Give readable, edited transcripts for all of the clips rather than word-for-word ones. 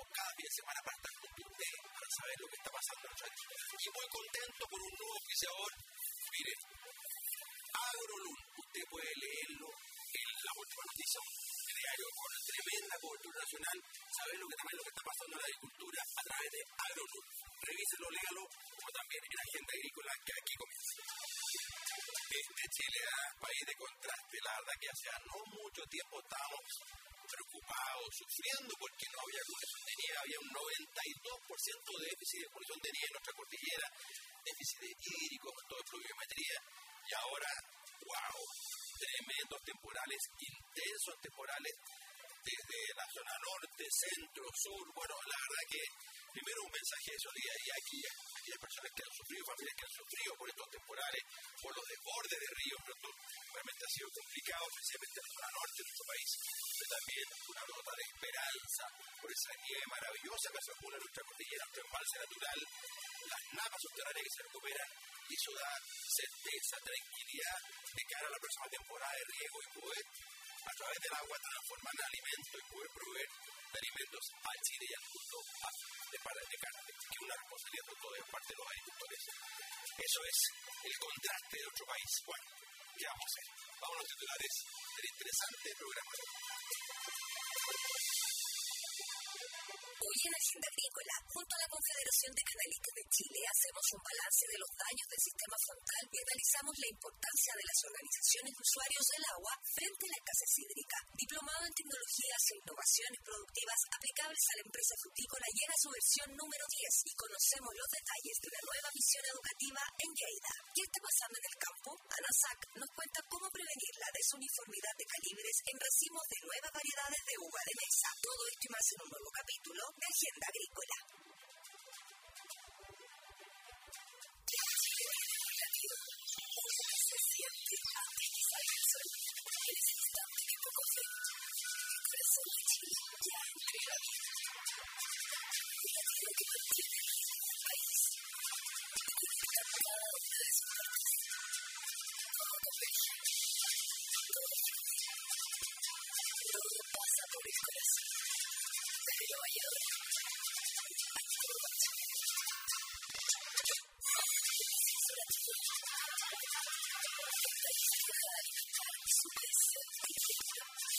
cada fin de semana para estar junto a usted, para saber lo que está pasando en nuestra agricultura. Y muy contento con un nuevo oficiador. Miren, AgroLun, usted puede leerlo en la última noticia, un diario con tremenda cobertura nacional, saber también lo que está pasando en la agricultura a través de AgroLun. Revíselo, léalo, como también en Agenda Agrícola, que aquí comienza. Chile es un país de contraste. La verdad que hace no mucho tiempo estábamos preocupados, sufriendo porque no había conexión de nieve. Había un 92% de déficit de conexión de nieve en nuestra cordillera, déficit hídrico, todo el pluviometría. Y ahora, wow, tremendos temporales, intensos temporales desde la zona norte, centro, sur. Bueno, la verdad que primero un mensaje de solidaridad aquí a aquellas personas que han sufrido, familias que han sufrido por estos temporales, por los desbordes de ríos, pero esto realmente ha sido complicado, especialmente en la zona norte de nuestro país, pero también una nota de esperanza por esa nieve maravillosa que se acumula en nuestra cordillera, nuestro embalse natural, las napas subterráneas que se recuperan, y eso da certeza, tranquilidad de cara a la próxima temporada de riego y poder a través del agua transformar en alimento y poder proveer de alimentos al Chile y al mundo de carne, que es una responsabilidad de toda parte de los agricultores. Eso es el contraste de otro país. Bueno, ¿qué vamos a hacer? Vamos a los titulares del interesante programa. Hoy en Agenda Agrícola, junto a la Confederación de Canalistas de Chile, hacemos un balance de los daños del sistema frontal y analizamos la importancia de las organizaciones de usuarios del agua frente a la escasez hídrica. Diplomado en Tecnologías e Innovaciones Productivas aplicables a la empresa frutícola llega a su versión número 10 y conocemos los detalles de una nueva misión educativa en Lleida. ¿Qué está pasando en el campo? ANASAC nos cuenta cómo prevenir la desuniformidad de calibres en racimos de nuevas variedades de uva de mesa. Todo esto y más en un nuevo capítulo de Agenda Agrícola. Se siente antes que salga el sol. En ese instante que poco fe, el corazón de Chile ya entrega vida. Un latido que mantiene vivo el país. Conecta cada una de sus partes. Todo converge. Todo fluye. Todo pasa por el corazón. Pero hay ahora. Hay todo Chile. Emisora Chile. El país que deja de alimentar su presente directo.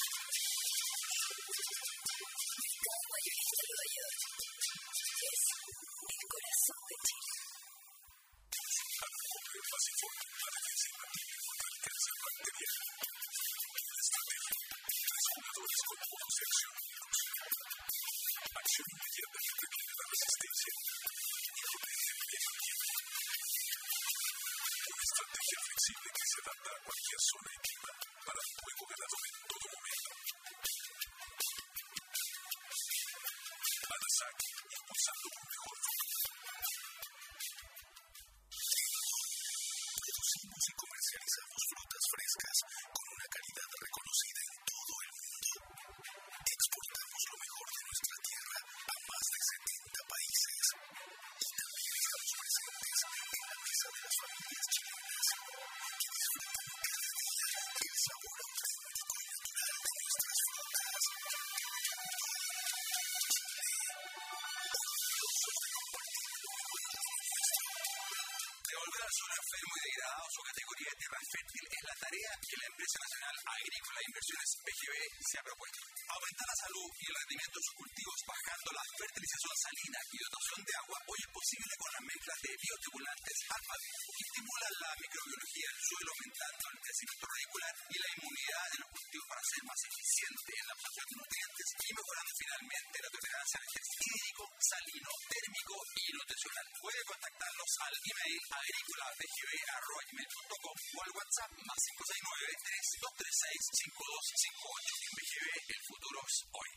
Mercado Mayorista Nueva York. Es el corazón de Chile. Al más informe para defensiva contra el cáncer bacteriano. Una estrategia. 3 jugadores con bonus de acción únicos. Acción inmediata que previene la resistencia y protege el medio ambiente. Una estrategia flexible que se adapta a cualquier zona y clima para un juego ganador en todo momento. ANASAC, impulsando un mejor futuro. Producimos y comercializamos frutas frescas con una calidad reconocida en todo el mundo. Exportamos lo mejor de nuestra tierra a más de 70 países. Y también estamos presentes en la mesa de las familias chilenas que disfrutan cada día el sabor auténtico y natural de nuestras frutas. Devolver al suelo enfermo y degradado su categoría de tierra fértil es la tarea que la Empresa Nacional Agrícola de Inversiones PGB se ha propuesto. Aumentar la salud y el rendimiento de sus cultivos bajando la fertilización salina y dotación de agua hoy es posible con las mezclas de bioestimulantes Alphabet, que estimulan la microbiología del suelo aumentando el crecimiento radicular y la inmunidad de los cultivos para ser más eficiente en la absorción de nutrientes y mejorando finalmente la tolerancia al estrés hídrico, salino, térmico y nutricional. Puede contactarlos al email agricolabgb@gmail.com o al WhatsApp más 569-3236-5258. En BGB, el futuro es hoy.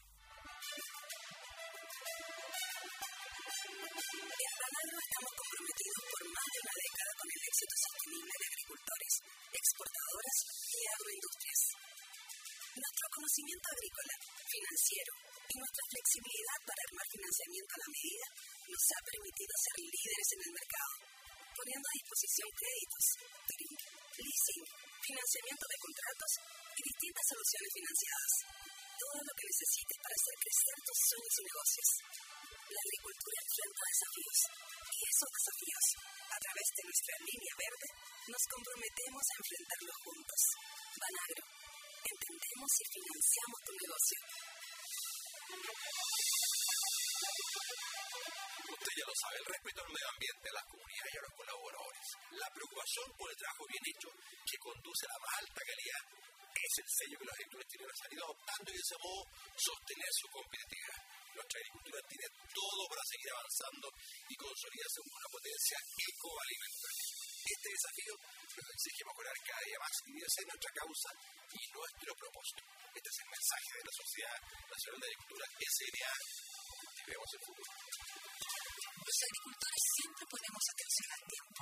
En Banano estamos comprometidos por más de una década con el éxito sostenible de agricultores, exportadoras y agroindustrias. Nuestro conocimiento agrícola, financiero y nuestra flexibilidad para armar financiamiento a la medida nos ha permitido ser líderes en el mercado, poniendo a disposición créditos, leasing, financiamiento de contratos y distintas soluciones financiadas. todo lo que necesites para hacer crecer tus sueños y negocios. La agricultura enfrenta desafíos y esos desafíos, a través de nuestra línea verde, nos comprometemos a enfrentarlos juntos. Banagro, entendemos y financiamos tu negocio. Usted ya lo sabe, el respeto al medio ambiente, a las comunidades y a los colaboradores. La preocupación por el trabajo bien hecho que conduce a la más alta calidad es el sello que los agricultores chilenos han ido adoptando y de ese modo sostener su competitividad. Nuestra agricultura tiene todo para seguir avanzando y consolidarse como una potencia ecoalimentaria. Este desafío nos exige mejorar cada día más y debe ser nuestra causa y nuestro propósito. Este es el mensaje de la Sociedad Nacional de Agricultura, SNA. Cultivemos el futuro. Los agricultores siempre ponemos atención al tiempo.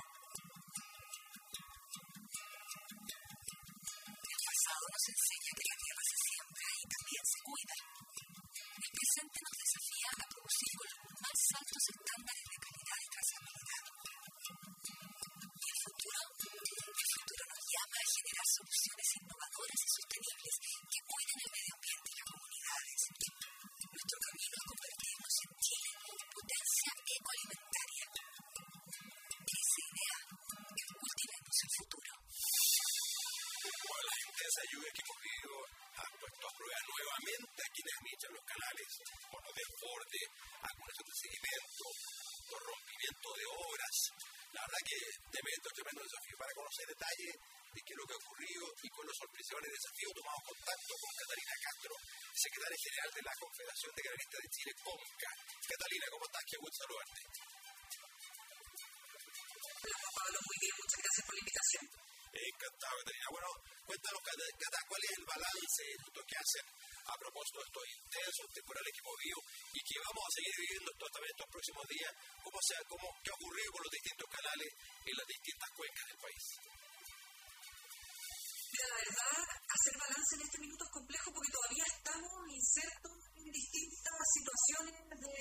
El pasado nos enseña que la tierra se siembra y también se cuida. El presente nos desafía a producir con los más altos estándares de calidad y trazabilidad. Y el futuro nos llama a generar soluciones innovadoras y sostenibles que cuiden el medio ambiente y las comunidades. Nuestro camino es convertirnos en Chile en potencia ecoalimentaria. Esa idea es Cultivemos el Futuro. Bueno, las intensas lluvias que hemos vivido han puesto a prueba nuevamente a quienes administran los canales por los desbordes, acumulación de sedimentos, por rompimiento de obras. La verdad que debe ser un tremendo desafío. Para conocer detalles de qué es lo que ha ocurrido y con los sorpresivos desafíos, tomamos contacto con Catalina Castro, secretaria general de la Confederación de Canaristas de Chile, CONCA. Catalina, ¿cómo estás? Qué gusto saludarte. Hola, Juan Pablo, muy bien, muchas gracias por la invitación. Encantado, Catalina. Bueno, cuéntanos, Cata, ¿cuál es el balance que hacen a propósito de estos intensos temporales que hemos vivido y que vamos a seguir viviendo también estos próximos días? ¿Qué ha ocurrido con los distintos canales en las distintas cuencas del país? Mira, la verdad, hacer balance en este minuto es complejo porque todavía estamos insertos en distintas situaciones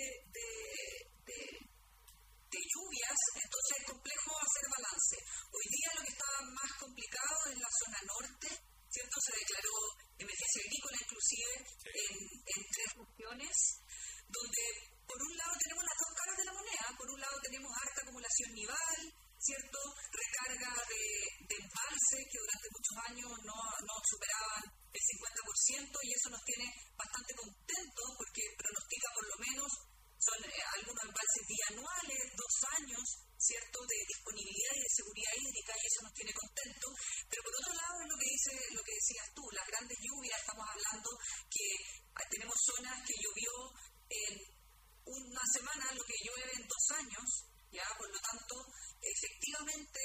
de lluvias, entonces es complejo hacer balance. Hoy día lo que está más complicado es la zona norte, ¿cierto? Se declaró emergencia agrícola inclusive en 3 regiones, donde por un lado tenemos las dos caras de la moneda. Por un lado tenemos alta acumulación nival, ¿cierto? Recarga de embalses que durante muchos años no superaban el 50% y eso nos tiene bastante contentos porque pronostica por lo menos son algunos embalses bianuales, 2 años, ¿cierto?, de disponibilidad y de seguridad hídrica y eso nos tiene contentos. Pero por otro lado es lo que decías tú, las grandes lluvias, estamos hablando que tenemos zonas que llovió en una semana lo que llueve en 2 años, ya, por lo tanto, efectivamente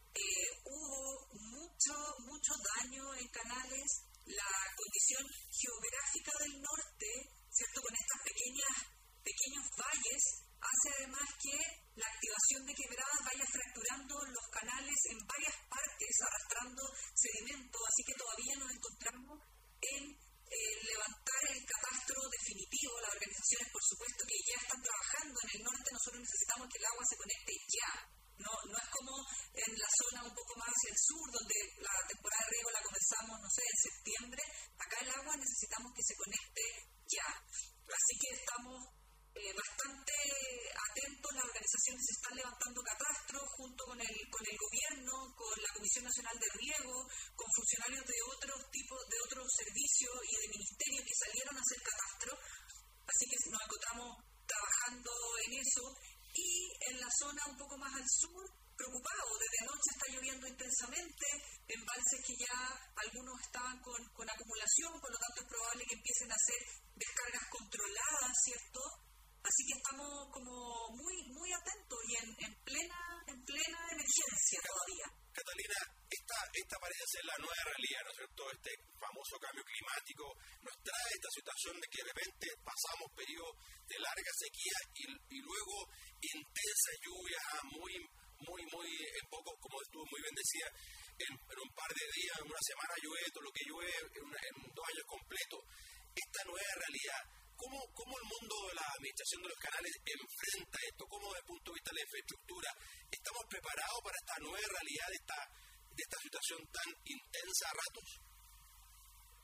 hubo mucho daño en canales. La condición geográfica del norte, ¿cierto?, con estas pequeños valles, hace además que la activación de quebradas vaya fracturando los canales en varias partes, arrastrando sedimento, así que todavía nos encontramos en levantar el catastro definitivo. Las organizaciones, por supuesto, que ya están trabajando en el norte. Nosotros necesitamos que el agua se conecte ya. No es como en la zona un poco más hacia el sur, donde la temporada de riego la comenzamos, no sé, en septiembre. Acá el agua necesitamos que se conecte ya. Así que estamos bastante atentos. Las organizaciones están levantando catastros junto con el gobierno, con la Comisión Nacional de Riego, con funcionarios de otros tipos, de otros servicios y de ministerios que salieron a hacer catastro. Así que nos encontramos trabajando en eso. Y en la zona un poco más al sur, preocupado, desde anoche está lloviendo intensamente, embalses que ya algunos estaban con acumulación, por lo tanto es probable que empiecen a hacer descargas controladas, ¿cierto? Así que estamos como muy atentos y en plena emergencia todavía. Catalina, esta parece ser la nueva realidad, ¿no es cierto? Este famoso cambio climático nos trae esta situación de que de repente pasamos periodos de larga sequía y luego intensas lluvias muy en poco, como tú muy bien decías, en un par de días, en una semana llueve todo lo que llueve en 2 años completos. Esta nueva realidad, ¿cómo el mundo de la administración de los canales enfrenta esto? ¿Cómo desde el punto de vista de la infraestructura estamos preparados para esta nueva realidad de esta situación tan intensa a ratos?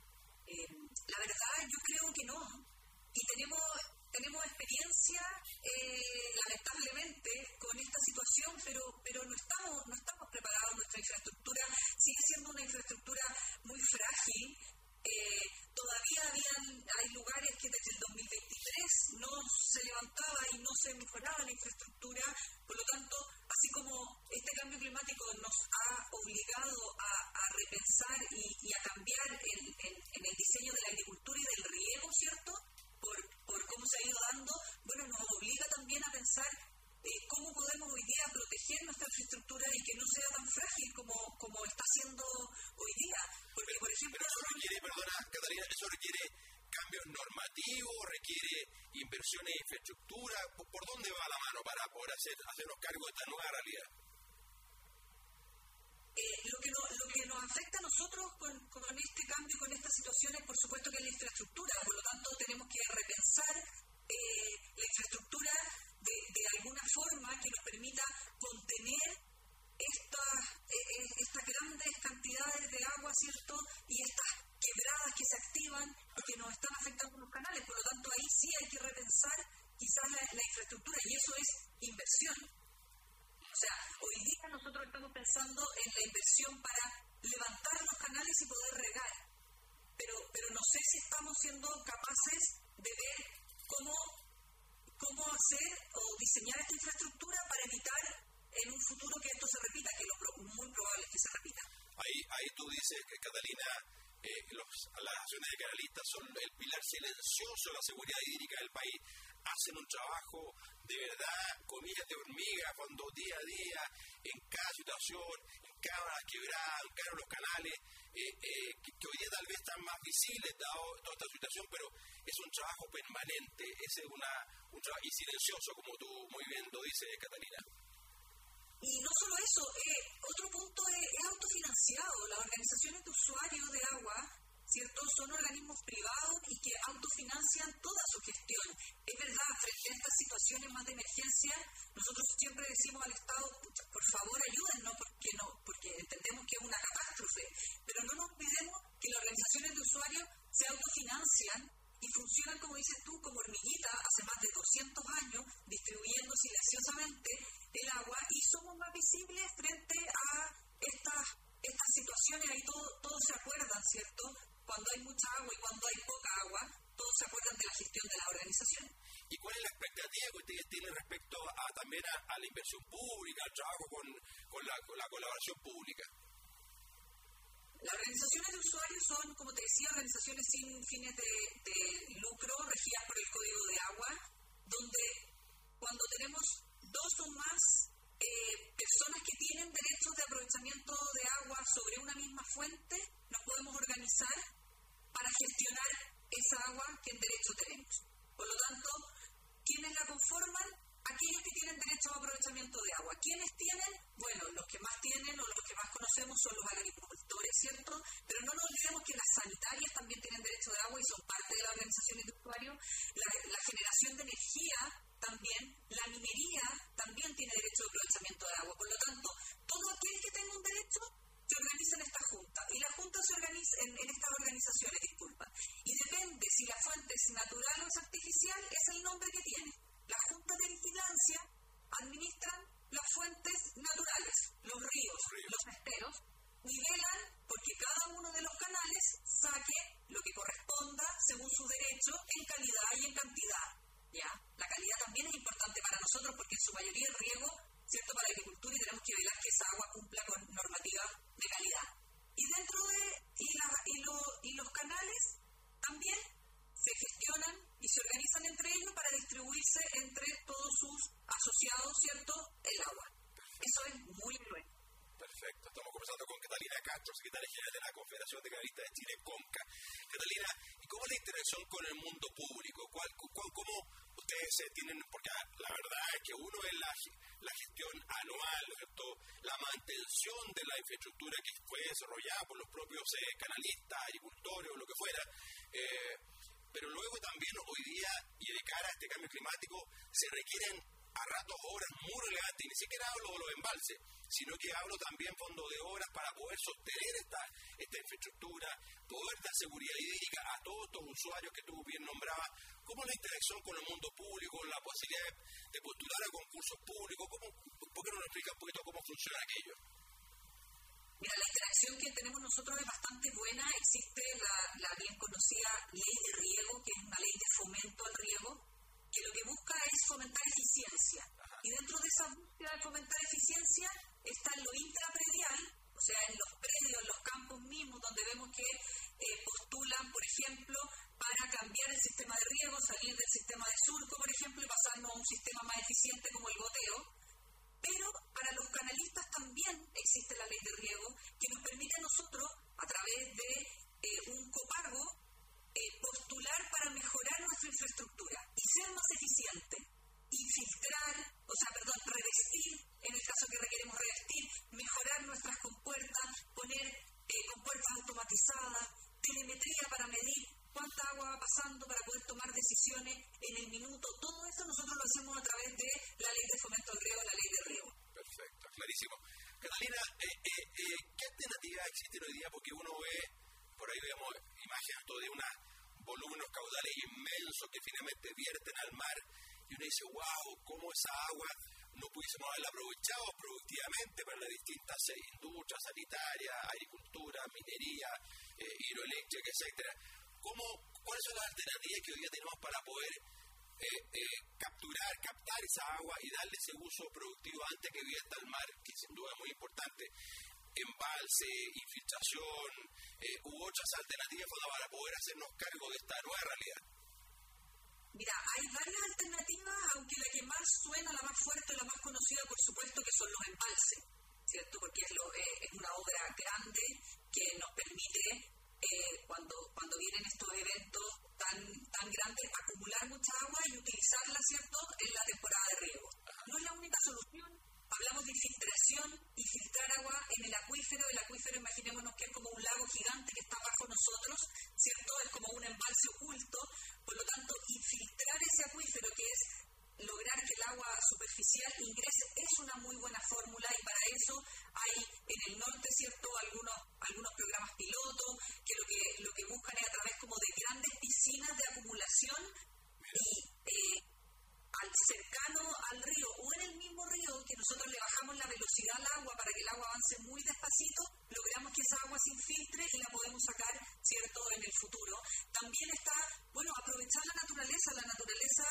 La verdad, yo creo que no. Y tenemos experiencia, lamentablemente, con esta situación, pero no estamos preparados. Nuestra infraestructura sigue siendo una infraestructura muy frágil. Todavía hay lugares que desde el 2023 no se levantaba y no se mejoraba la infraestructura. Por lo tanto, así como este cambio climático nos ha obligado a repensar y a cambiar en el diseño de la agricultura y del riego, ¿cierto?, por cómo se ha ido dando, bueno, nos obliga también a pensar cómo podemos hoy día proteger nuestra infraestructura y que no sea tan frágil como está siendo hoy día. Porque, por ejemplo... Pero eso requiere, perdona, Catalina, eso requiere cambios normativos, requiere inversiones en infraestructura. ¿Por dónde va la mano para poder hacernos cargo de esta nueva realidad? Lo que nos afecta a nosotros con este cambio, con estas situaciones, por supuesto que es la infraestructura. Por lo tanto, tenemos que repensar la infraestructura de alguna forma que nos permita contener estas grandes cantidades de agua, ¿cierto?, y estas quebradas que se activan y que nos están afectando los canales. Por lo tanto, ahí sí hay que repensar quizás la infraestructura, y eso es inversión. O sea, hoy día nosotros estamos pensando en la inversión para levantar los canales y poder regar, pero no sé si estamos siendo capaces de ver cómo hacer o diseñar esta infraestructura para evitar en un futuro que esto se repita, que lo muy probable es que se repita. Ahí tú dices que, Catalina, las acciones de canalistas son el pilar silencioso de la seguridad hídrica del país. Hacen un trabajo de verdad, comillas de hormiga, cuando día a día, en cada situación, en cada quebrada, en cada los canales, que hoy día tal vez están más visibles dado toda esta situación, pero es un trabajo permanente, es un trabajo y silencioso, como tú muy bien lo dices, Catalina. Y no solo eso, otro punto es autofinanciado. Las organizaciones de usuarios de agua, ¿cierto?, son organismos privados y que autofinancian toda su gestión. Es verdad, frente a estas situaciones más de emergencia, nosotros siempre decimos al Estado, por favor ayúdennos, porque entendemos que es una catástrofe, pero no nos olvidemos que las organizaciones de usuarios se autofinancian y funcionan, como dices tú, como hormiguita hace más de 200 años, distribuyendo silenciosamente el agua, y somos más visibles frente a estas situaciones. Ahí todos se acuerdan, ¿cierto?, cuando hay mucha agua y cuando hay poca agua, todos se acuerdan de la gestión de la organización. ¿Y cuál es la expectativa que ustedes tienen respecto también a la inversión pública, al trabajo con la colaboración pública? Las organizaciones de usuarios son, como te decía, organizaciones sin fines de lucro, regidas por el Código de Agua, donde cuando tenemos dos o más personas que tienen derechos de aprovechamiento de agua sobre una misma fuente, nos podemos organizar para gestionar esa agua que en derecho tenemos. Por lo tanto, ¿quiénes la conforman? Aquellos que tienen derecho a aprovechamiento de agua. ¿Quiénes tienen? Bueno, los que más tienen o los que más conocemos son los agricultores, ¿cierto? Pero no nos olvidemos que las sanitarias también tienen derecho de agua y son parte de las organizaciones de usuarios. La generación de energía también, la minería también tiene derecho de aprovechamiento de agua. Por lo tanto, todo aquel que tenga un derecho se organiza en esta junta. Y la junta se organiza en estas organizaciones, y depende si la fuente es natural o es artificial, es el nombre que tiene. Las juntas de vigilancia administran las fuentes naturales, los ríos, los esteros, y velan porque cada uno de los canales saque lo que corresponda según su derecho en calidad y en cantidad. ¿Ya? La calidad también es importante para nosotros porque en su mayoría es riego, ¿cierto?, para la agricultura, y tenemos que velar que esa agua cumpla con normativa de calidad. Y dentro de los canales también se gestionan y se organizan entre ellos para distribuirse entre todos sus asociados, ¿cierto?, el agua. Eso es muy bueno. Perfecto. Estamos conversando con Catalina Castro, secretaria general de la Confederación de Canalistas de Chile, CONCA. Catalina, ¿y cómo es la interacción con el mundo público? ¿Cómo ustedes tienen? Porque la verdad es que uno es la gestión anual, ¿cierto?, la mantención de la infraestructura que fue desarrollada por los propios canalistas, agricultores o lo que fuera. Pero luego también hoy día, y de cara a este cambio climático, se requieren a ratos obras muy relevantes, y ni siquiera hablo de los embalses, sino que hablo también fondo de obras para poder sostener esta infraestructura, poder dar seguridad hídrica a todos estos usuarios que tú bien nombrabas? ¿Cómo la interacción con el mundo público, la posibilidad de postular a concursos públicos? ¿Por qué no nos explica un poquito cómo funciona aquello? Mira, la interacción que tenemos nosotros es bastante buena. Existe la bien conocida ley de riego, que es una ley de fomento al riego, que lo que busca es fomentar eficiencia. Y dentro de esa búsqueda de fomentar eficiencia está en lo intrapredial, o sea, en los predios, en los campos mismos, donde vemos que postulan, por ejemplo, para cambiar el sistema de riego, salir del sistema de surco, por ejemplo, y pasarnos a un sistema más eficiente como el goteo. Pero para los canalistas también existe la ley de riego, que nos permite a nosotros, a través de un copago, postular para mejorar nuestra infraestructura y ser más eficiente, revestir, en el caso que requeremos revestir, mejorar nuestras compuertas, poner compuertas automatizadas, telemetría para medir cuánta agua va pasando para poder tomar decisiones en el minuto. Todo eso nosotros lo hacemos a través de la ley de fomento al riego, la ley de riego. Perfecto, clarísimo. Catalina, ¿qué alternativas existen hoy día? Porque uno ve, por ahí vemos imágenes de unos volúmenes caudales inmensos que finalmente vierten al mar y uno dice, wow, ¿cómo esa agua no pudiésemos haberla aprovechado productivamente para las distintas industrias sanitarias, agricultura, minería, hidroeléctrica, etcétera? ¿Cuáles son las alternativas que hoy día tenemos para poder captar esa agua y darle ese uso productivo antes que vierta al mar, que sin duda es muy importante? Embalse, infiltración, u otras alternativas para poder hacernos cargo de esta nueva realidad. Mira, hay varias alternativas, aunque la que más suena, la más fuerte, la más conocida, por supuesto, que son los embalses, ¿cierto? Porque es una obra grande que nos permite, cuando vienen estos eventos tan grandes, acumular mucha agua y utilizarla, ¿cierto?, en la temporada de riego. No es la única solución. Hablamos de infiltración y filtrar agua en el acuífero. El acuífero, imaginémonos que es como un lago gigante que está bajo nosotros, ¿cierto? Es como un embalse oculto. Por lo tanto, infiltrar ese acuífero, que es lograr que el agua superficial ingrese, es una muy buena fórmula, y para eso hay en el norte, ¿cierto?, algunos programas piloto que lo que buscan es a través como de grandes piscinas de acumulación y cercano al río o en el mismo río, que nosotros le bajamos la velocidad al agua para que el agua avance muy despacito, logramos que esa agua se infiltre y la podemos sacar, ¿cierto?, en el futuro. También está, aprovechar la naturaleza. La naturaleza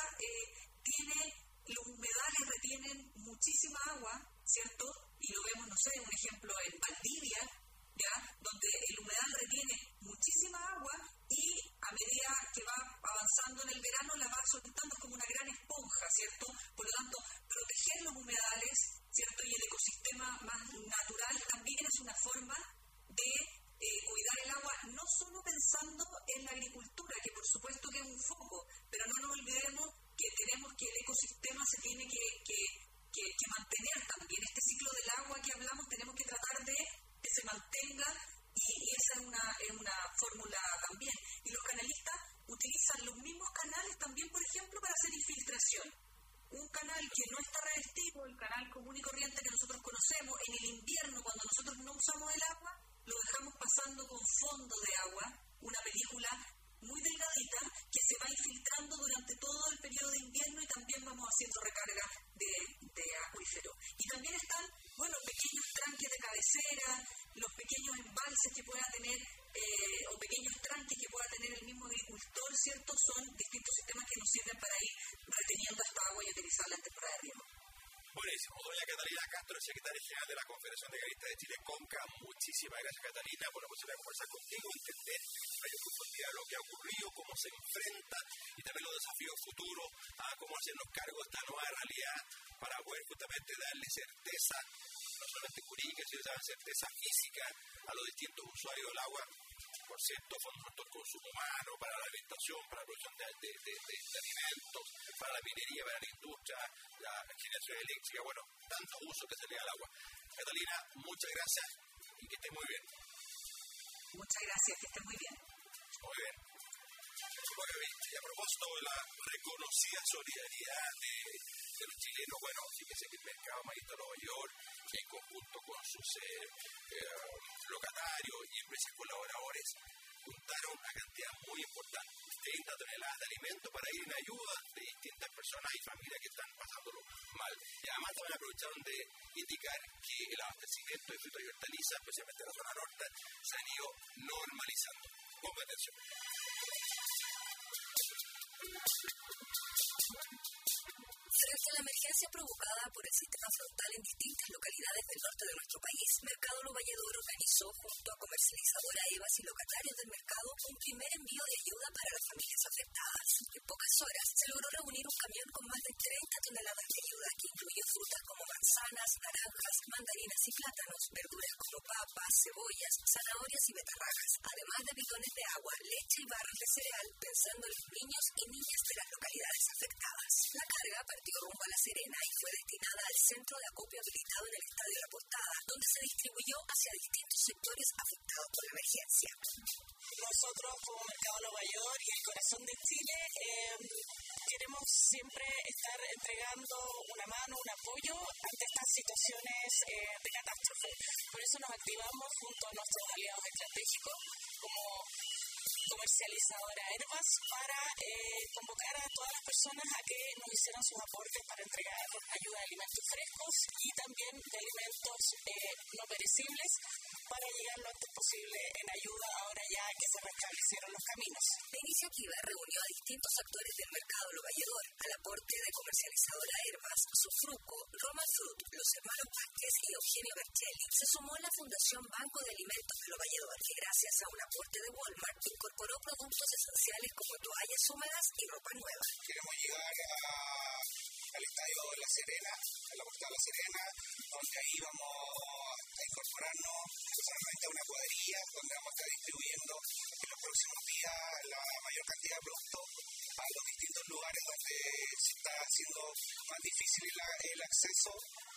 los humedales retienen muchísima agua, ¿cierto? Y lo vemos, no sé, un ejemplo en Valdivia, ¿ya?, donde el humedal retiene muchísima agua y a medida que va avanzando en el verano la va soltando como una gran esponja, ¿cierto? Por lo tanto, proteger los humedales, ¿cierto?, y el ecosistema más natural también es una forma de cuidar el agua, no solo pensando en la agricultura, que por supuesto que es un foco, pero no nos olvidemos que el ecosistema se tiene que mantener también. Este ciclo del agua que hablamos tenemos que tratar de que se mantenga, y esa es una fórmula también. Y los canalistas utilizan los mismos canales también, por ejemplo, para hacer infiltración. Un canal que no está revestido, el canal común y corriente que nosotros conocemos, en el invierno, cuando nosotros no usamos el agua, lo dejamos pasando con fondo de agua, una película muy delgadita que se va infiltrando durante todo el periodo de invierno, y también vamos haciendo recarga de acuífero. Y también están, pequeños tranques de cabecera, los pequeños embalses que pueda tener, o pequeños tranques que pueda tener el mismo agricultor, ¿cierto? Son distintos sistemas que nos sirven para ir reteniendo esta agua y utilizarla en temporada de riego. Buenísimo. Doña Catalina Castro, secretaria general de la Confederación de Canalistas de Chile, CONCA. Muchísimas gracias, Catalina, por la posibilidad de conversar contigo, entender mayor profundidad de lo que ha ocurrido, cómo se enfrenta y también los desafíos futuros, cómo hacernos cargo de esta nueva realidad para poder justamente darle certeza, no solamente jurídica, sino también certeza física a los distintos usuarios del agua. Por cierto, fondos de consumo humano, para la alimentación, para la producción de alimentos, para la minería, para la industria, la generación eléctrica, tantos usos que se le da al agua. Catalina, muchas gracias y que esté muy bien. Muchas gracias, que esté muy bien. Muy bien. Y a propósito de la reconocida solidaridad de los chilenos, fíjese que el mercado mayorista de Nueva York que en conjunto con sus locatarios y empresas colaboradores juntaron una cantidad muy importante, 30 toneladas de alimentos para ir en ayuda de distintas personas y familias que están pasándolo mal. Y además también aprovecharon de indicar que el abastecimiento de frutas y hortalizas, especialmente en la zona norte, se han ido normalizando. Ponga atención. Frente a la emergencia provocada por el sistema frontal en distintas localidades del norte de nuestro país, Mercado Lo Valledor organizó junto a comercializadora Evas y locatarios del mercado un primer envío de ayuda para las familias afectadas. En pocas horas se logró reunir un camión con más de 30 toneladas de ayuda que incluye frutas como manzanas, naranjas, mandarinas y plátanos, verduras como papas, cebollas, zanahorias y betarragas, además de bidones de agua, leche y barras de cereal, pensando en los niños y niñas de las localidades afectadas. La carga partió rumbo a La Serena y fue destinada al centro de acopio habilitado en el Estadio La Portada, donde se distribuyó hacia distintos sectores afectados por la emergencia. Nosotros, como Mercado Lo Valledor y el corazón de Chile, queremos siempre estar entregando una mano, un apoyo ante estas situaciones de catástrofe. Por eso nos activamos junto a nuestros aliados estratégicos como comercializadora Herbas para convocar a todas las personas a que nos hicieran sus aportes para entregar ayuda de alimentos frescos y también de alimentos no perecibles para llegar lo antes posible en ayuda ahora ya que se restablecieron los caminos. La iniciativa reunió a distintos actores del mercado Lo Valledor, al aporte de comercializadora Herbas, Sufruco, Roma Fruit, los hermanos Vázquez y Eugenio Bercelli. Se sumó la Fundación Banco de Alimentos de Lo Valledor, que gracias a un aporte de Walmart incorporó productos esenciales como toallas húmedas y ropa nueva. Queremos llegar al estadio La Serena, a la Portada La Serena, donde ahí vamos a incorporarnos personalmente a una cuadrilla, donde vamos a estar distribuyendo en los próximos días la mayor cantidad de productos a los distintos lugares donde se está haciendo más difícil el acceso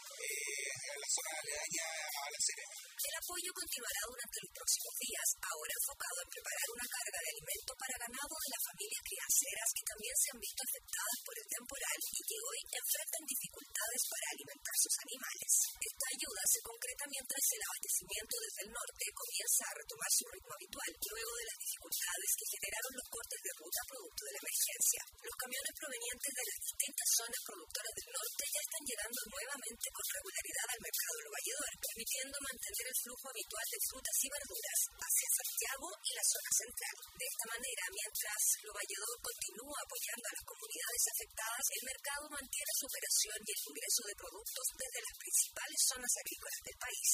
a la zona aledaña a La Serena. El apoyo continuará durante los próximos días, ahora enfocado en preparar una carga de alimentos para ganado de las familias crianceras que también se han visto afectadas por el temporal y que hoy enfrentan dificultades para alimentar sus animales. Esta ayuda se concreta mientras el abastecimiento desde el norte comienza a retomar su ritmo habitual, luego de las dificultades que generaron los cortes de ruta producto de la emergencia. Los camiones provenientes de las distintas zonas productoras del norte ya están llegando nuevamente con regularidad al mercado Lo Valledor, permitiendo mantener el flujo habitual de frutas y verduras hacia Santiago y la zona central. De esta manera, mientras Lo Valledor continúa apoyando a las comunidades afectadas, el mercado mantiene su operación y el ingreso de productos desde las principales zonas agrícolas del país.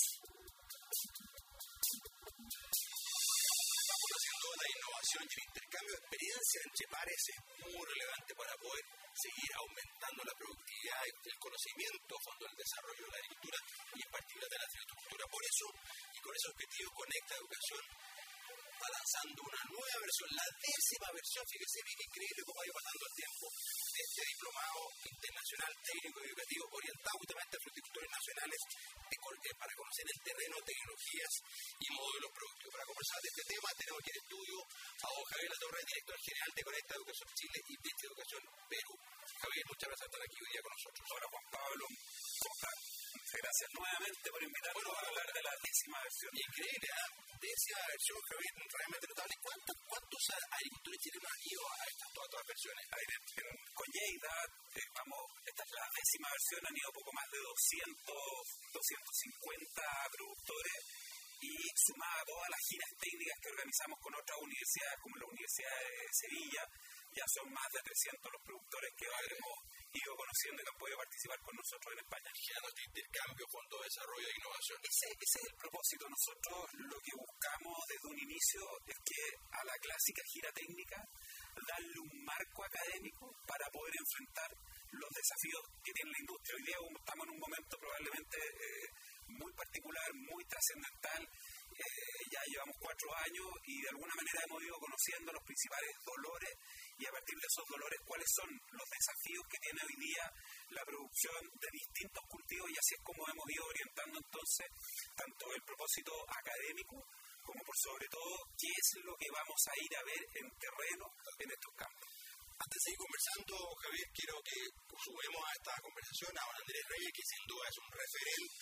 La innovación y el intercambio de experiencia entre pares es muy relevante para poder seguir aumentando la productividad y el conocimiento a fondo del desarrollo de la agricultura y en particular de la agricultura. Por eso, y con ese objetivo, Conecta Educación está lanzando una nueva versión, la 10ª versión, fíjese bien increíble cómo ha ido pasando el tiempo, de este diplomado internacional técnico y educativo orientado justamente a fruticultores nacionales para conocer el terreno, tecnologías y modelos productivos. Para conversar de este tema tenemos aquí en estudio a don Javier Latorre, director general de Conecta Educación Chile y Vice Educación Perú. Javier, muchas gracias por estar aquí hoy día con nosotros. Hola Juan Pablo, gracias nuevamente por invitarnos a hablar de la 10ª versión. Increíble, 10ª versión, Javier, realmente notable. ¿Cuántos agricultores chilenos han ido a estas todas versiones? A ver, con Lleida, esta es la 10ª versión, han ido poco más de 250 productores y sumada a todas las giras técnicas que organizamos con otras universidades como la Universidad de Sevilla, ya son más de 300 los productores que hemos ido conociendo y que han podido participar con nosotros en España. Generando este intercambio, fondo de desarrollo e innovación. Ese es el propósito. Nosotros lo que buscamos desde un inicio es que a la clásica gira técnica darle un marco académico para poder enfrentar los desafíos que tiene la industria. Hoy día estamos en un momento probablemente muy particular, muy trascendental. Ya llevamos 4 años y de alguna manera hemos ido conociendo los principales dolores y a partir de esos dolores cuáles son los desafíos que tiene hoy día la producción de distintos cultivos y así es como hemos ido orientando entonces tanto el propósito académico como por sobre todo qué es lo que vamos a ir a ver en terreno en estos campos. Antes de seguir conversando, Javier, quiero que sumemos a esta conversación a don Andrés Reyes, que sin duda es un referente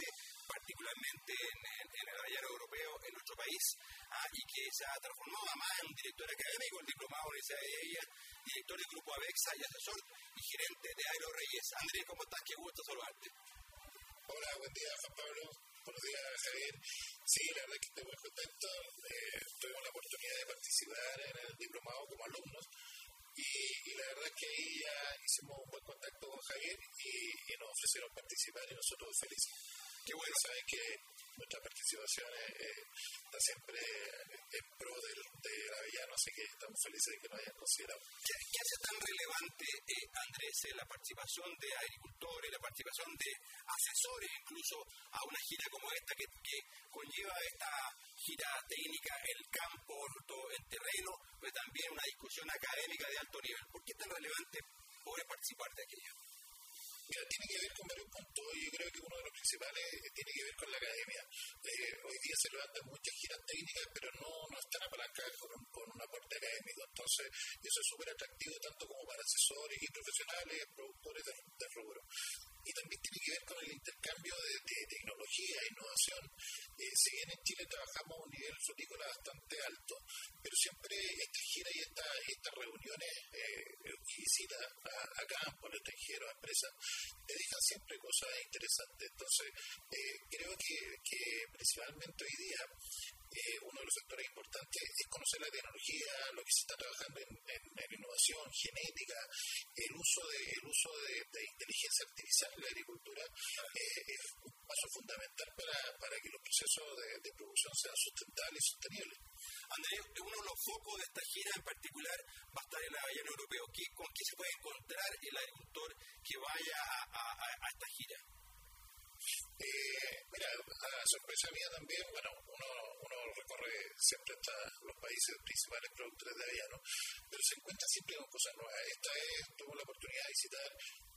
particularmente en el avellano europeo en nuestro país, y que se ha transformado además en director académico, el diplomado de la Universidad de ella, director del Grupo AVEXA y asesor y gerente de Aero Reyes. Andrés, ¿cómo estás? Qué gusto saludarte. Hola, buen día, Juan Pablo. Buenos días, Javier. Sí, la verdad es que estoy muy contento. Tuvimos la oportunidad de participar en el diplomado como alumnos y la verdad es que ahí ya hicimos un buen contacto con Javier y nos ofrecieron participar y nosotros felices. Qué bueno. Saben que nuestra participación está siempre en pro del avellano, así que estamos felices de que nos hayan considerado. ¿Qué hace tan relevante, Andrés, la participación de agricultores, la participación de asesores incluso a una gira como esta que conlleva esta gira técnica en el campo, en terreno, pero también una discusión académica de alto nivel? ¿Por qué es tan relevante poder participar de aquello? Mira, tiene que ver con varios puntos. Yo creo que uno de los principales tiene que ver con la academia. Hoy día se levantan muchas giras técnicas, pero no están apalancadas con un aporte académico. Entonces, eso es súper atractivo tanto como para asesores y profesionales, productores de rubro. Y también tiene que ver con el intercambio de tecnología e innovación. Si bien en Chile trabajamos a un nivel frutícola bastante alto, pero siempre estas giras y estas reuniones y visitas a campo, al extranjero, a empresas, te dejan siempre cosas interesantes. Entonces, creo que principalmente hoy día uno de los sectores importantes es conocer la tecnología, lo que se está trabajando en innovación, genética, el uso de inteligencia artificial en la agricultura es un paso fundamental para que los procesos de producción sean sustentables y sostenibles. Andrés, uno de los focos de esta gira en particular va a estar en el avellano europeo. ¿Con qué se puede encontrar el agricultor que vaya a esta gira? Mira, a sorpresa mía también, bueno, uno recorre siempre hasta los países principales productores de avellano, pero se encuentra siempre con cosas nuevas. Esta vez tuve la oportunidad de visitar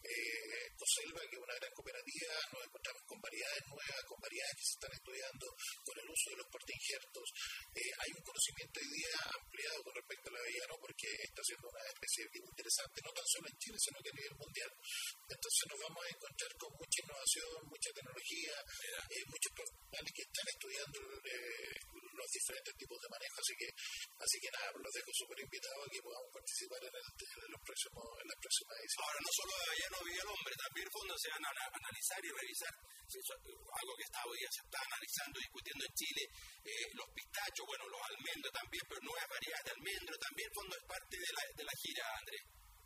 Coselva, que es una gran cooperativa. Nos encontramos con variedades nuevas, con variedades que se están estudiando, con el uso de los portainjertos. Hay un conocimiento hoy día ampliado con respecto al avellano porque está siendo una especie bien interesante, no tan solo en Chile, sino que a nivel mundial. Entonces nos vamos a encontrar con mucha innovación, mucha tecnología, muchos profesionales que están estudiando los diferentes tipos de manejo, así que nada, los dejo súper invitados a que podamos participar en las próximas ediciones. Ahora, no solo de avellano vive el hombre, también en fondo se van a analizar y revisar algo que hoy día se está analizando y discutiendo en Chile, los pistachos, bueno, los almendros también, pero nuevas variedades de almendros, también en fondo es parte de la gira, Andrés.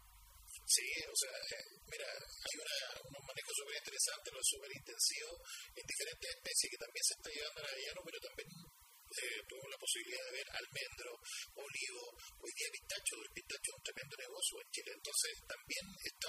Sí, o sea, mira, hay unos manejos súper interesantes, los súper intensivos en diferentes especies que también se está llevando al avellano, pero también tuvimos la posibilidad de ver almendro, olivo, hoy día pistacho. El pistacho es un tremendo negocio en Chile, entonces también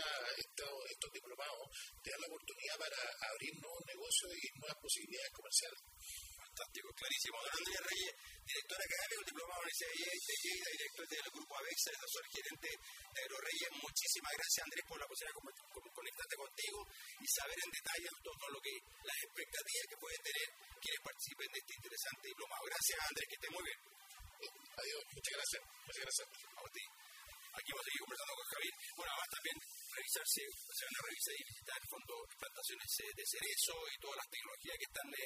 estos diplomados te dan la oportunidad para abrir nuevos negocios y nuevas posibilidades comerciales. Fantástico, clarísimo. Don Andrés Reyes, director académico del diplomado de la Universidad de Lleida, director del Grupo AVEXA, asesor gerente de Aero Reyes. Muchísimas gracias, Andrés, por la posibilidad de conectarte contigo y saber en detalle todo lo que las expectativas que pueden tener quienes participen de este interesante diplomado. Gracias, Andrés, que esté muy bien. Adiós, muchas gracias. Muchas gracias. A ti. Aquí vamos a seguir conversando con Javier. Bueno, además también se van a revisar y visitar el fondo plantaciones de cerezo y todas las tecnologías que están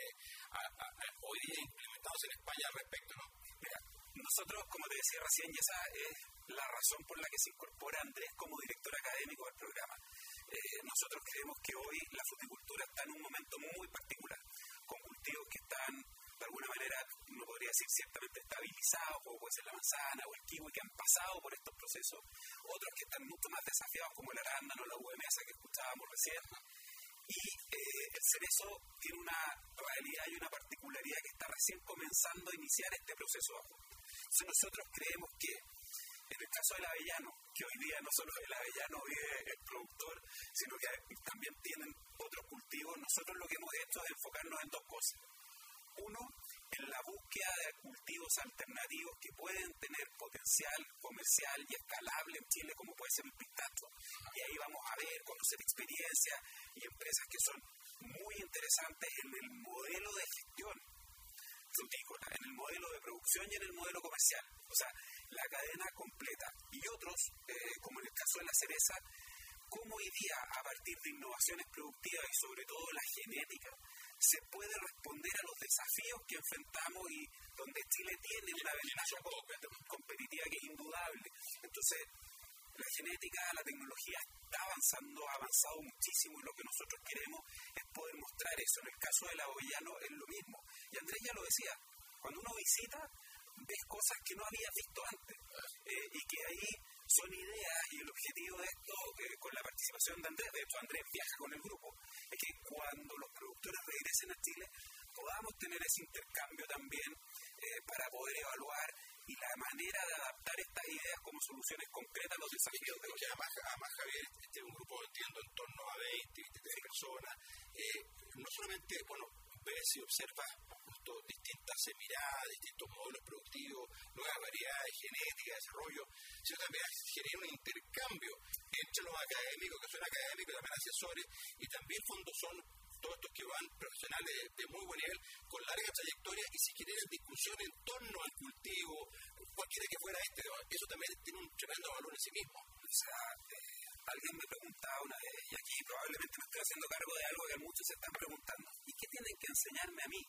hoy día implementadas en España al respecto, ¿no? Mira, nosotros, como te decía recién, y esa es la razón por la que se incorpora Andrés como director académico del programa. Nosotros creemos que hoy la fruticultura está en un momento muy particular, con cultivos que están, de alguna manera, no podría decir ciertamente estabilizados, como puede ser la manzana o el kiwi, que han pasado por estos procesos, otros que están mucho más desafiados, como el arándano, la uva de mesa que escuchábamos recién. Y el cerezo tiene una realidad y una particularidad que está recién comenzando a iniciar este proceso de ajuste. Entonces nosotros creemos que en el caso del avellano, que hoy día no solo el avellano vive el productor, sino que también tienen otros cultivos, nosotros lo que hemos hecho es enfocarnos en dos cosas. Uno, en la búsqueda de cultivos alternativos que pueden tener potencial comercial y escalable en Chile, como puede ser el pistacho. Y ahí vamos a ver, conocer experiencias y empresas que son muy interesantes en el modelo de gestión frutícola, en el modelo de producción y en el modelo comercial. O sea, la cadena completa. Y otros, como en el caso de la cereza, cómo hoy día, a partir de innovaciones productivas y sobre todo la genética, se puede responder a los desafíos que enfrentamos y donde Chile tiene una ventaja competitiva que es indudable. Entonces, la genética, la tecnología está avanzando, ha avanzado muchísimo y lo que nosotros queremos es poder mostrar eso. En el caso del avellano es lo mismo. Y Andrés ya lo decía, cuando uno visita, ves cosas que no habías visto antes y que ahí son ideas y el objetivo de esto, con la participación de Andrés, de hecho Andrés viaja con el grupo, es que cuando los productores regresen a Chile podamos tener ese intercambio también para poder evaluar y la manera de adaptar estas ideas como soluciones concretas a los desafíos de hoy. Además, Javier, este es un grupo, entiendo, en torno a 23 personas. No solamente, ves y observas justo distintas miradas, distintos modelos productivos, nuevas variedades genéticas, desarrollo, sino también genera un intercambio entre los académicos, que son académicos, también asesores, y también fondos son todos estos que van profesionales de muy buen nivel, con larga trayectoria, y si quieren discusión en torno al cultivo, cualquiera que fuera eso también tiene un tremendo valor en sí mismo. O sea, alguien me preguntaba una vez, y aquí probablemente me estoy haciendo cargo de algo que muchos se están preguntando, ¿y qué tienen que enseñarme a mí?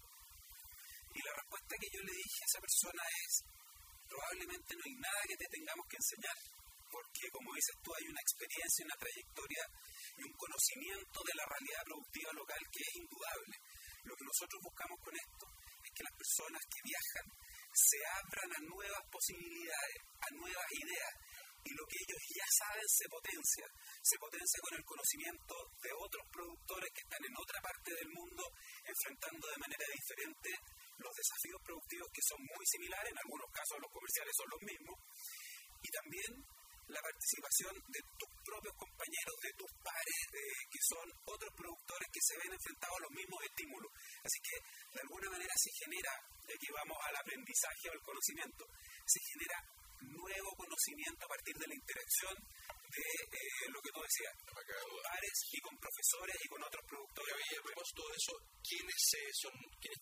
Y la respuesta que yo le dije a esa persona es, probablemente no hay nada que te tengamos que enseñar, porque como dices tú, hay una experiencia, una trayectoria y un conocimiento de la realidad productiva local que es indudable. Lo que nosotros buscamos con esto es que las personas que viajan se abran a nuevas posibilidades, a nuevas ideas, y lo que ellos ya saben se potencia con el conocimiento de otros productores que están en otra parte del mundo enfrentando de manera diferente los desafíos productivos que son muy similares, en algunos casos los comerciales son los mismos, y también la participación de tus propios compañeros, de tus pares, que son otros productores que se ven enfrentados a los mismos estímulos. Así que, de alguna manera, se genera, y aquí vamos al aprendizaje o al conocimiento, se genera nuevo conocimiento a partir de la interacción de lo que tú decías, con pares y con profesores y con otros productores. Y a propósito de eso, ¿quiénes son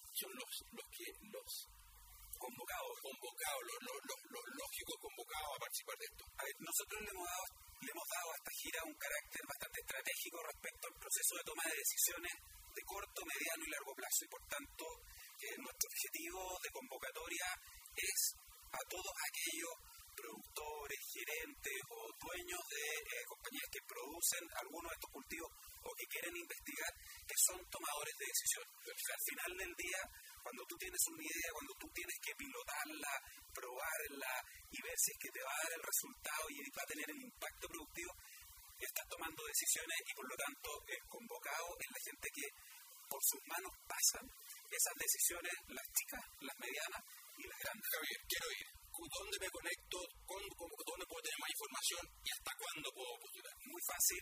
los convocados, los lógicos convocados a participar de esto? A ver, nosotros le hemos dado a esta gira un carácter bastante estratégico respecto al proceso de toma de decisiones de corto, mediano y largo plazo, y por tanto nuestro objetivo de convocatoria es a todos aquellos productores, gerentes o dueños de compañías que producen algunos de estos cultivos o que quieren investigar, que son tomadores de decisión. Al final del día, cuando tú tienes una idea, cuando tú tienes que pilotarla, probarla y ver si es que te va a dar el resultado y va a tener el impacto productivo, estás tomando decisiones y por lo tanto convocado es la gente que por sus manos pasan esas decisiones, las chicas, las medianas y las grandes. Javier, quiero ir. ¿Dónde me conecto? ¿Dónde puedo tener más información? ¿Y hasta cuándo puedo postular? Muy fácil,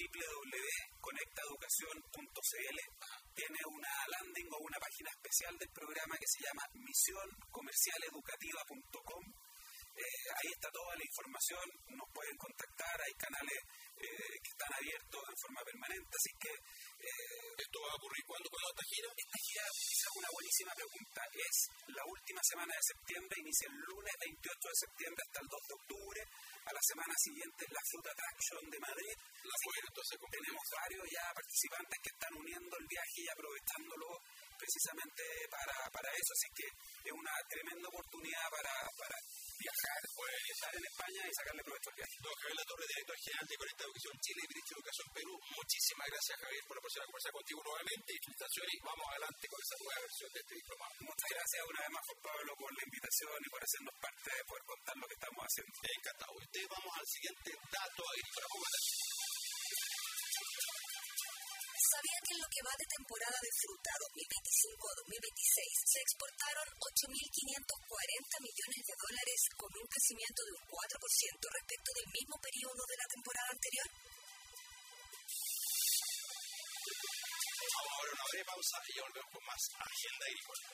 www.conectaeducacion.cl. Tiene una landing o una página especial del programa que se llama misioncomercialeducativa.com. Ahí está toda la información, nos pueden contactar, hay canales que están abiertos en forma permanente, así que ¿esto va a ocurrir cuándo esta gira? Esta gira es una buenísima pregunta, es la última semana de septiembre, inicia el lunes 28 de septiembre hasta el 2 de octubre, a la semana siguiente es la Fruit Attraction de Madrid. Tenemos varios ya participantes que están uniendo el viaje y aprovechándolo precisamente para eso, así que es una tremenda oportunidad para viajar, poder estar en España y sacarle provecho al viaje. Don Javier Latorre, director general de Conecta Educación Chile y Ministro de Educación Perú, muchísimas gracias, Javier, por la oportunidad de conversar contigo nuevamente y felicitaciones y vamos adelante con esa nueva versión de este diplomado. Muchas gracias una vez más, Juan Pablo, por la invitación y por hacernos parte de poder contar lo que estamos haciendo. Encantado. Ustedes vamos al siguiente dato agrícola. ¿Sabían que en lo que va de temporada de fruta 2025-2026 se exportaron 8.540 millones de dólares con un crecimiento de un 4% respecto del mismo periodo de la temporada anterior? Vamos a una breve pausa y ya volvemos con más Agenda Agrícola.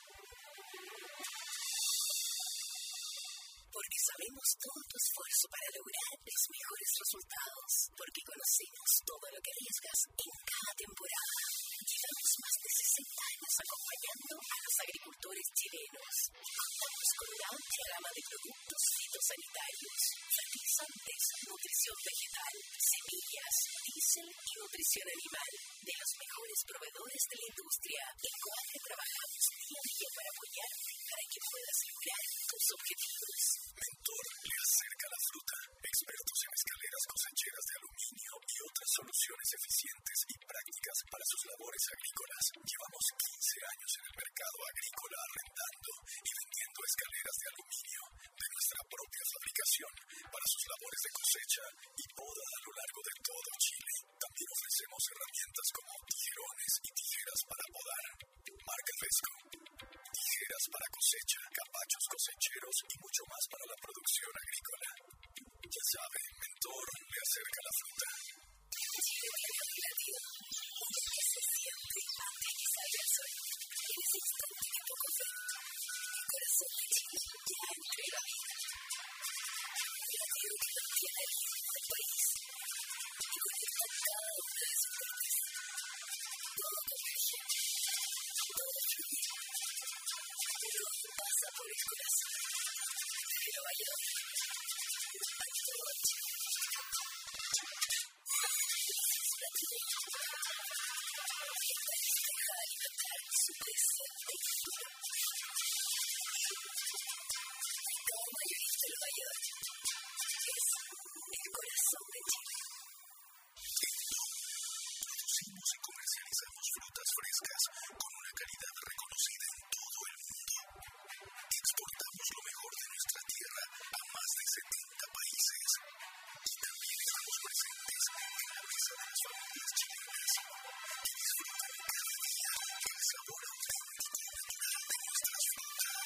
Porque sabemos todo tu esfuerzo para lograr los mejores resultados. Porque conocemos todo lo que arriesgas en cada temporada. Llevamos más de 60 años acompañando a los agricultores chilenos. Contamos con una amplia gama de productos fitosanitarios, fertilizantes, nutrición vegetal, semillas, diésel y nutrición animal, de los mejores proveedores de la industria. En Coagri trabajamos día a día para apoyarte para que puedas lograr tus objetivos. Mentor le acerca la fruta. Expertos en escaleras cosecheras de aluminio y otras soluciones eficientes y prácticas para sus labores agrícolas. Llevamos 15 años en el mercado agrícola arrendando y vendiendo escaleras de aluminio de nuestra propia fabricación para sus labores de cosecha y poda a lo largo de todo Chile. También ofrecemos herramientas como tijerones y tijeras para podar. Marca Vesco. Tijeras para cosecha, capachos cosecheros y mucho más para la producción agrícola. Ya sabe, Mentor le acerca la fruta. Chile Cooperativa, una que se siente antes que salga el sol. En ese instante que poco fe, el corazón de Chile ya entrega vida. Cooperativa que mantiene el ritmo del país y conecta cada una de sus partes. Todo converge, todo fluye, pero pasa por el corazón. Nueva York, Actor Chile. Deja alimentar su presente y futuro. Mercado Mayorista de Nueva York es el corazón de Chile. Producimos y comercializamos frutas frescas con una calidad reconocida en todo el mundo. Exportamos lo mejor de nuestra tierra a más de 70 países. Y también estamos presentes en la mesa de las familias chilenas que disfrutan cada día el sabor auténtico y natural de nuestras frutas.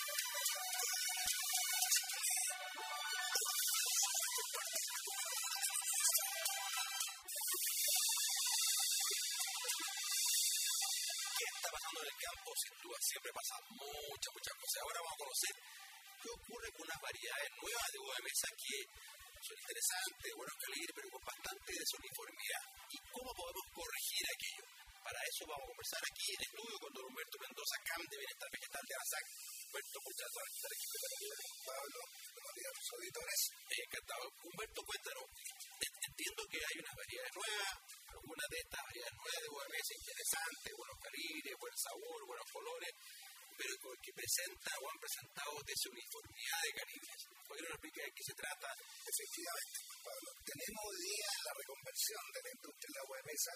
¿Qué está pasando en el campo? Sin duda, siempre pasan muchas cosas. Ahora vamos a conocer qué ocurre con unas variedades nuevas de uva de mesa que son interesantes, de buenos calibres, pero con bastante desuniformidad. ¿Y cómo podemos corregir aquello? Para eso vamos a conversar aquí en estudio con don Humberto Mendoza, CAM de Bienestar Vegetal de ANASAC. Humberto, muchas gracias por estar aquí. Pablo, buenos días a los auditores. Encantado. Humberto, cuéntanos. Entiendo que hay unas variedades nuevas, algunas de estas variedades nuevas de uva de mesa interesantes, buenos calibres, buen sabor, buenos colores, pero que presenta o han presentado desuniformidad de calibres. ¿Por qué no nos explica de qué se trata? Efectivamente, Pablo, tenemos hoy día la reconversión de la industria de la uva de mesa,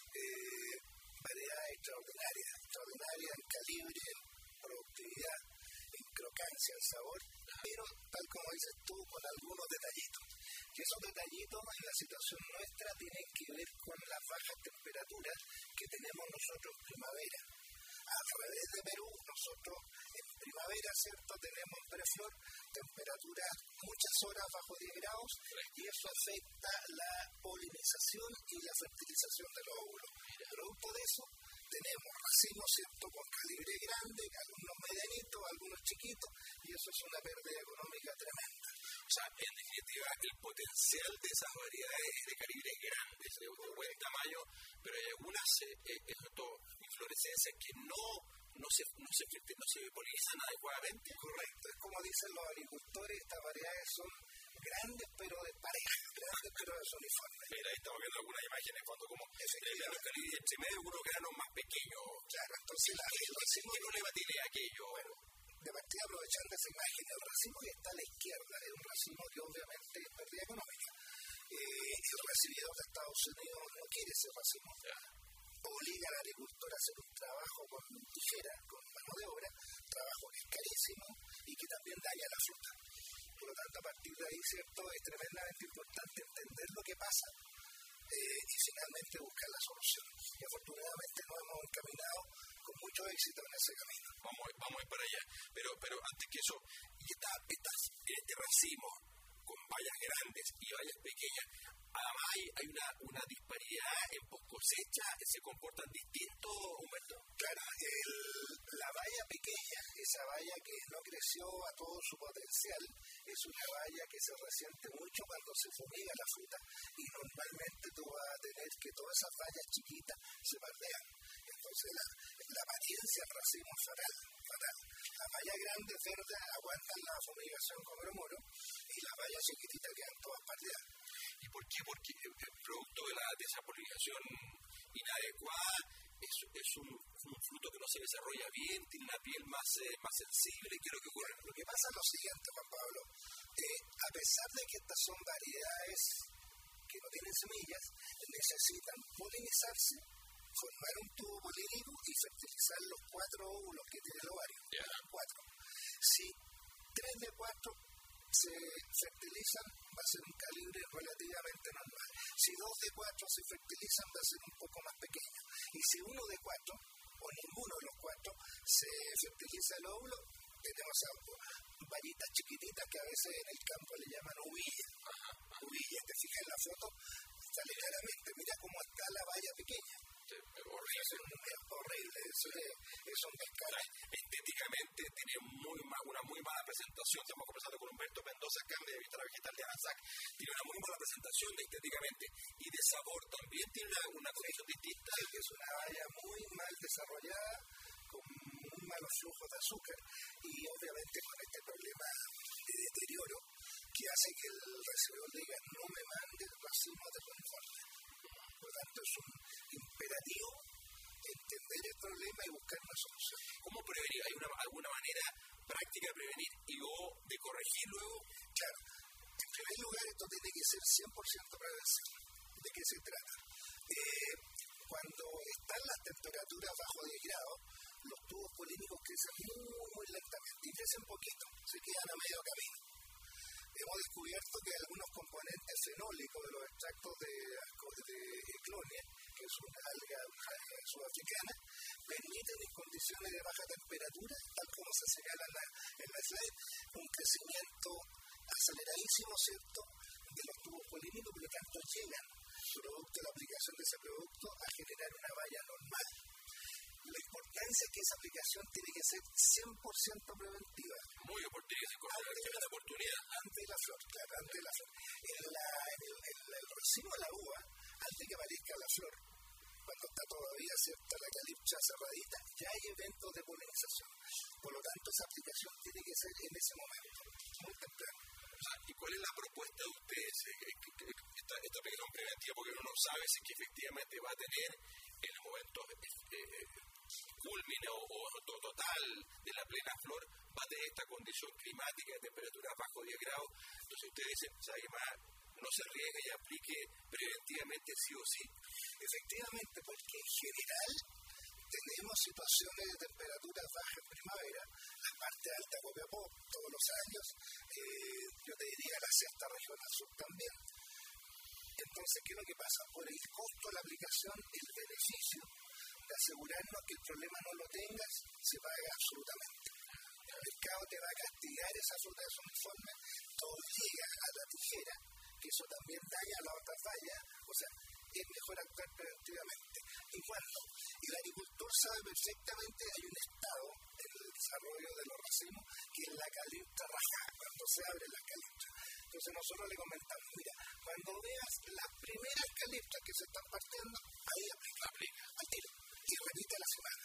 variedades extraordinarias en calibre, en productividad, en crocancia, en sabor, pero tal como dices tú, con algunos detallitos. Y esos detallitos en la situación nuestra tienen que ver con las bajas temperaturas que tenemos nosotros en primavera. A través de Perú, nosotros en primavera, ¿cierto?, tenemos en preflor temperaturas muchas horas bajo 10 grados y eso afecta la polinización y la fertilización de los óvulos. Producto de eso, tenemos racimos, ¿cierto?, con calibre grande, algunos medianitos, algunos chiquitos, y eso es una pérdida económica tremenda. O sea, en definitiva, el potencial de esas variedades de calibre grandes, de buen tamaño, pero hay algunas inflorescencias que no se polinizan adecuadamente. Correcto, es como dicen los agricultores, estas variedades son grandes pero desparejas, grandes pero desuniformes. Mira, ahí estamos viendo algunas imágenes cuando como los calibres entre medio, algunos granos más pequeños. Claro, entonces ¿qué problema tiene aquello? Bueno, de partida aprovechando esa imagen, el racimo que está a la izquierda es un racimo que obviamente es pérdida económica. El recibidor de Estados Unidos no quiere ese racimo. Obliga al agricultor a hacer un trabajo con tijera, con mano de obra, trabajo que es carísimo y que también daña la fruta. Por lo tanto, a partir de ahí, ¿cierto?, es tremendamente importante entender lo que pasa y finalmente buscar la solución. Y afortunadamente nos hemos encaminado con mucho éxito en ese camino. Vamos a ir para allá. Pero antes que eso, este racimo con bayas grandes y bayas pequeñas, además hay una disparidad en post-cosecha, se comportan distintos, Humberto. Claro, la baya pequeña, esa baya que no creció a todo su potencial, es una baya que se resiente mucho cuando se fumiga la fruta y normalmente tú vas a tener que todas esas bayas chiquitas se bardean. Entonces la apariencia del racimo es fatal. Las vallas grandes verdes aguantan la fumigación con bromuro y las vallas chiquititas quedan todas pardeadas. ¿Y por qué? Porque el producto de esa polinización inadecuada es un fruto que no se desarrolla bien, tiene una piel más sensible. ¿Qué es lo que ocurre? Lo que pasa es lo siguiente, Juan Pablo. A pesar de que estas son variedades que no tienen semillas, necesitan polinizarse, formar un tubo polínico y fertilizar los 4 óvulos que tiene el ovario. 4. Si 3 de 4 se fertilizan, va a ser un calibre relativamente normal. Si 2 de 4 se fertilizan, va a ser un poco más pequeño. Y si 1 de 4, o ninguno de los 4, se fertiliza el óvulo, tenemos vallitas chiquititas que a veces en el campo le llaman uvillas. Uvillas, te fijas en la foto, sale claramente, mira cómo está la valla pequeña. Es horrible, es un descaro. Estéticamente tiene una muy mala presentación. Estamos conversando con Humberto Mendoza acá de Vista Vegetal de Avanzac. Tiene una muy mala presentación estéticamente y de sabor también tiene una condición distinta. Que es una valla muy mal desarrollada, con muy malos flujos de azúcar y obviamente con este problema de deterioro que hace que el recibidor diga no me mande racimos de uniforme. Por lo tanto, es un imperativo entender el problema y buscar una solución. ¿Cómo prevenir? ¿Hay alguna manera práctica de prevenir o de corregir luego? Claro. En primer lugar, esto tiene que ser 100% prevención. ¿De qué se trata? Cuando están las temperaturas bajo 10 grados, los tubos polínicos crecen muy lentamente y crecen poquito, se quedan a medio camino. Hemos descubierto que algunos componentes fenólicos de los extractos de Clonia, que es una alga sudafricana, permiten en condiciones de baja temperatura, tal como se señala en la slide, un crecimiento aceleradísimo, ¿cierto?, de los tubos polínicos, por lo tanto llegan, producto de la aplicación de ese producto, a generar una valla normal. La importancia es que esa aplicación tiene que ser 100% preventiva. Muy importante, antes de la oportunidad. Antes de la flor, claro, antes de la flor. En el racimo de la uva, antes que aparezca la flor, cuando está todavía cierta la calipsa cerradita, ya hay eventos de polinización. Por lo tanto, esa aplicación tiene que ser en ese momento, muy temprano. ¿Y cuál es la propuesta de ustedes? Esta aplicación preventiva, porque uno no sabe si que efectivamente va a tener en el momento culmine o total de la plena flor, va a tener esta condición climática de temperatura bajo 10 grados. Entonces ustedes dicen, ¿sabe qué más? No se arriesgue y aplique preventivamente sí o sí. Efectivamente, porque en general tenemos situaciones de temperaturas bajas en primavera, la parte alta de Copiapó todos los años, yo te diría la sexta región al sur también. Entonces, ¿qué es lo que pasa? Por el costo de la aplicación, el beneficio de asegurarnos que el problema no lo tengas, se paga absolutamente. El mercado te va a castigar esa fruta de uniforme, todo llega a la tijera, que eso también daña las otras vallas, o sea, es mejor actuar preventivamente. Y cuando el agricultor sabe perfectamente, hay un estado en el desarrollo de los racimos que es la caliptra rajada, cuando se abren las caliptras. Entonces nosotros le comentamos, mira, cuando veas las primeras caliptras que se están partiendo, ahí aplica al tiro y repite la semana.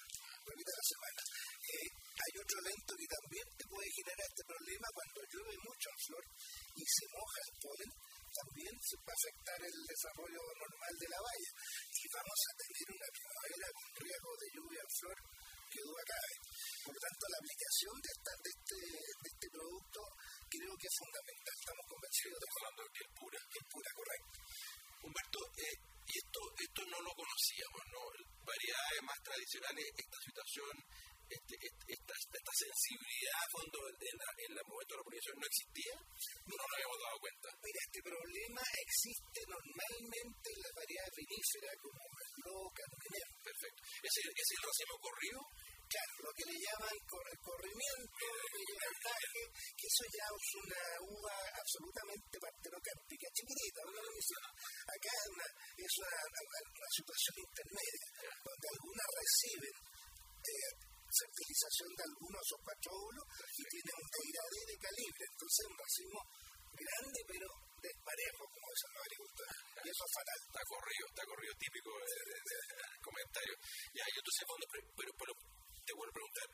Hay otro evento que también te puede generar este problema cuando llueve mucho en flor y se moja el polen, también se va a afectar el desarrollo normal de la valla y vamos a tener una primavera con riesgo de lluvia en flor que duda cabe. Por lo tanto, la aplicación de este producto creo que es fundamental. Estamos convencidos de hablando de que es pura, correcto. Humberto, y esto no lo conocíamos, ¿no? Variedades más tradicionales, esta situación, esta sensibilidad cuando en el momento de la polinización no existía, no nos habíamos dado cuenta. Mira, este problema existe normalmente en las variedades viníferas como el loca, el minero. Perfecto. ¿Es el racimo corrido? Claro, lo que le llaman corrimiento, que eso ya es una uva absolutamente partenocárpica, chiquitita, acá es una situación intermedia, donde algunas reciben fertilización de algunos de esos 4 óvulos y tienen un degradé de calibre, entonces un racimo grande pero desparejo, como dicen los agricultores. Y eso es fatal. Está corrido típico de comentario. Ya, y entonces, pero te vuelvo a preguntar,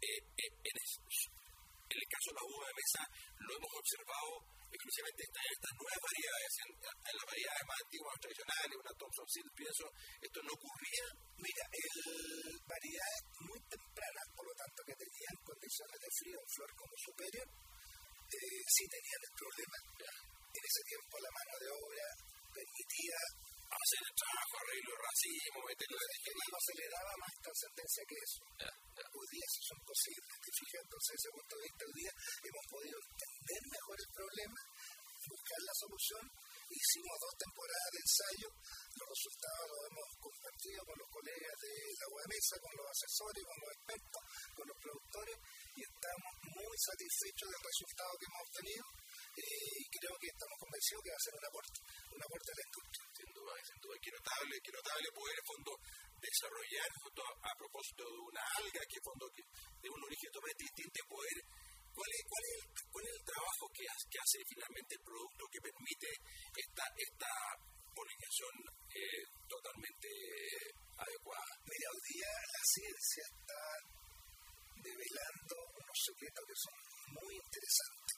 en el caso de la uva de mesa, lo hemos observado exclusivamente en estas nuevas variedades, en las variedades más antiguas, tradicionales, una Thompson Seed, pienso, esto no ocurría. Mira, variedades muy tempranas, por lo tanto que tenían condiciones de frío en flor como superior, sí tenían el problema. En ese tiempo la mano de obra permitía hacer el trabajo, arreglo, racimo, meterlo en el no se le daba más trascendencia que eso. Hoy día eso es imposible. Entonces, desde ese punto de vista, hoy día hemos podido entender mejor el problema, buscar la solución. Hicimos 2 temporadas de ensayo, los resultados los hemos compartido con los colegas de la UAMESA, con los asesores, con los expertos, con los productores, y estamos muy satisfechos del resultado que hemos obtenido. Y creo que estamos convencidos que va a ser un aporte a la industria. Sin duda. Qué notable poder, en fondo, desarrollar, en fondo, a propósito de una alga que, en fondo, de un origen totalmente distinto, poder. ¿Cuál es el trabajo que hace finalmente el producto que permite esta polinización totalmente adecuada? Mira, hoy día la ciencia está develando unos secretos que son muy interesantes.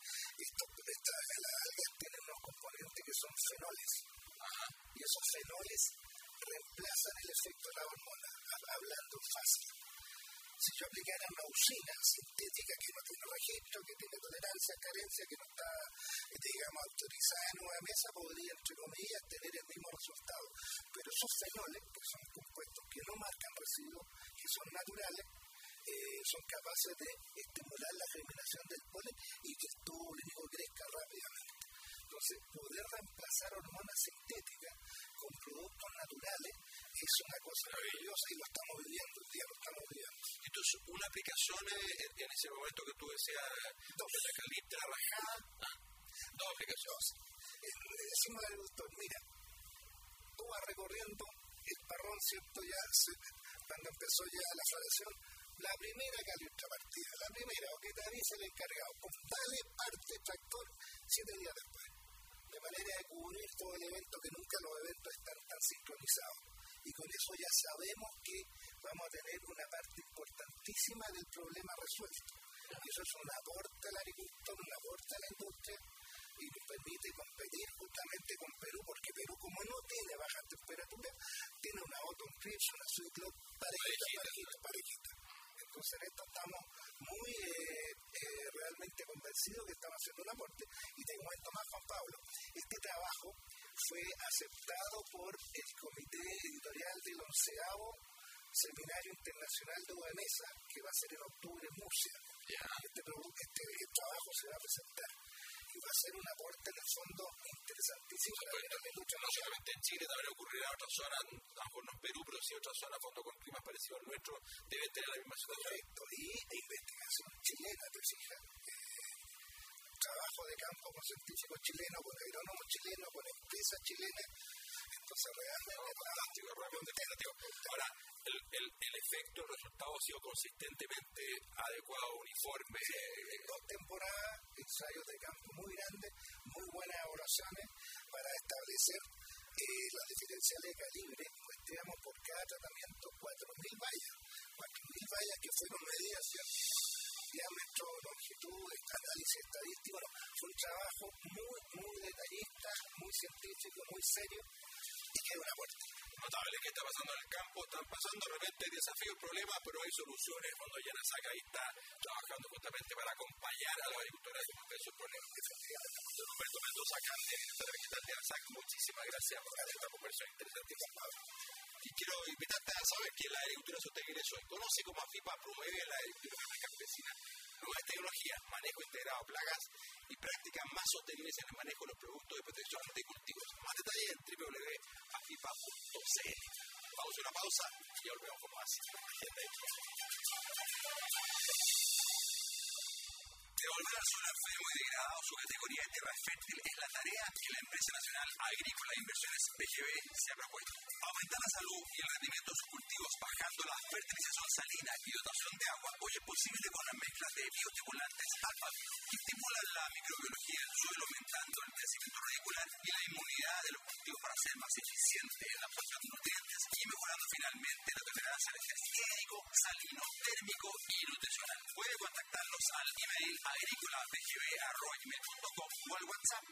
Las algas tienen unos componentes que son fenoles. Y esos fenoles reemplazan el efecto de la hormona, hablando fácil. Si yo aplicara una usina sintética que no tiene registro, que tiene tolerancia, carencia, que no está, autorizada en una mesa, podría, entre comillas, tener el mismo resultado. Pero esos fenoles, que son compuestos que no marcan residuos, que son naturales, son capaces de estimular la germinación del polen y que el tubo polínico crezca rápidamente. Entonces, poder reemplazar hormonas sintéticas con productos naturales es una cosa maravillosa y lo estamos viviendo, hoy día lo estamos viviendo. Entonces, una aplicación en ese momento que tú decías, de la caliptra rajada, 2 aplicaciones. Le decimos al agricultor, mira, tú vas recorriendo el parrón, ¿cierto? Cuando empezó ya la floración, la primera caliptra partida, la primera, o que te avise el encargado, con dale parte tractor 7 días después. De manera de cubrir todo el evento, que nunca los eventos están tan sincronizados. Y con eso ya sabemos que vamos a tener una parte importantísima del problema resuelto. Y eso es un aporte al agricultor, un aporte a la industria, y nos permite competir justamente con Perú, porque Perú, como no tiene bajas temperaturas, tiene una autumn creeps, una sweet cloud parejita. Entonces en esto estamos muy realmente convencidos que estamos haciendo un aporte. Y te cuento más, Juan Pablo, este trabajo fue aceptado por el comité editorial del 11º Seminario Internacional de UAMESA, que va a ser en octubre en Murcia. Este trabajo se va a presentar y va a ser un aporte en el fondo interesantísimo. No solamente en Chile, también ocurrirá en otras zonas, a lo mejor no en Perú, pero sí en otras zonas, fondo con climas parecidos al nuestro, deben tener la misma situación. Correcto, y investigación chilena, te fijas. Trabajo de campo con científicos chilenos, con agrónomos chilenos, con empresas chilenas. Entonces realmente fantástico, realmente. Ahora, el efecto, el resultado ha sido consistentemente adecuado, uniforme. 2 temporadas, ensayos de campo muy grandes, muy buenas evaluaciones para establecer las diferenciales de calibre. Muestreamos por cada tratamiento 4.000 vallas. 4.000 vallas que fueron medidas, diámetro, longitud, análisis estadístico. Bueno, fue un trabajo muy detallista, muy científico, muy serio, y que es un aporte. Notable que está pasando en el campo, están pasando de repente desafíos, problemas, pero hay soluciones. Cuando Yana Saca ahí está trabajando justamente para acompañar a los agricultores a resolver sus problemas. Don Humberto Mendoza, director vegetal de ANSAC, muchísimas gracias por esta conversación interesante. Y quiero invitarte a saber que la agricultura sostenible se conoce como AFIPA, promueve la agricultura campesina, nuevas tecnologías, manejo integrado de plagas y prácticas más sostenibles en el manejo de los productos de protección de cultivos. Más detalle en www.afipa.cl. Vamos a una pausa y volvemos con más. Devolver al suelo enfermo y degradado su categoría de tierra fértil es la tarea que la Empresa Nacional Agrícola de Inversiones BGB se ha propuesto. Aumentar la salud y el rendimiento de sus cultivos bajando la fertilización salina y dotación de agua hoy es posible con las mezclas de bioestimulantes Alphabio, que estimulan la microbiología del suelo aumentando el crecimiento radicular y la inmunidad de los cultivos para ser más eficiente en la absorción de nutrientes y mejorando finalmente la tolerancia al estrés hídrico, salino, térmico y nutricional. Puede contactarlos al email agricolaBGB@gmail.com o al WhatsApp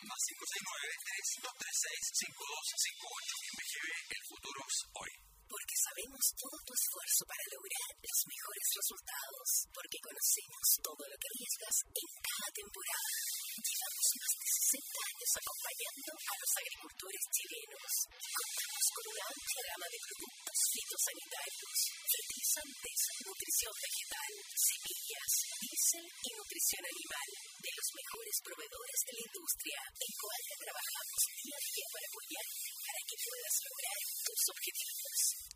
+569-3236-5258. En BGB, el futuro es hoy. Porque sabemos todo tu esfuerzo para lograr los mejores resultados. Porque conocemos todo lo que arriesgas en cada temporada. Llevamos más de 60 años acompañando a los agricultores chilenos. Contamos con una amplia gama de productos fitosanitarios, fertilizantes, nutrición vegetal, semillas, diésel y nutrición animal. De los mejores proveedores de la industria, en Coalla trabajamos día a día para apoyarte para que puedas lograr tus objetivos.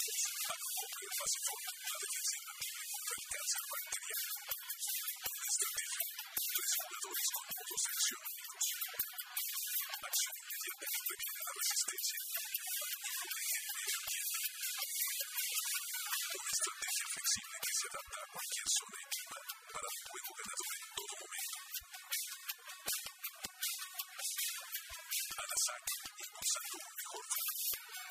Estrategia flexible que se adapta a cualquier zona y clima para un juego ganador en todo momento. Anasac, impulsando un mejor futuro.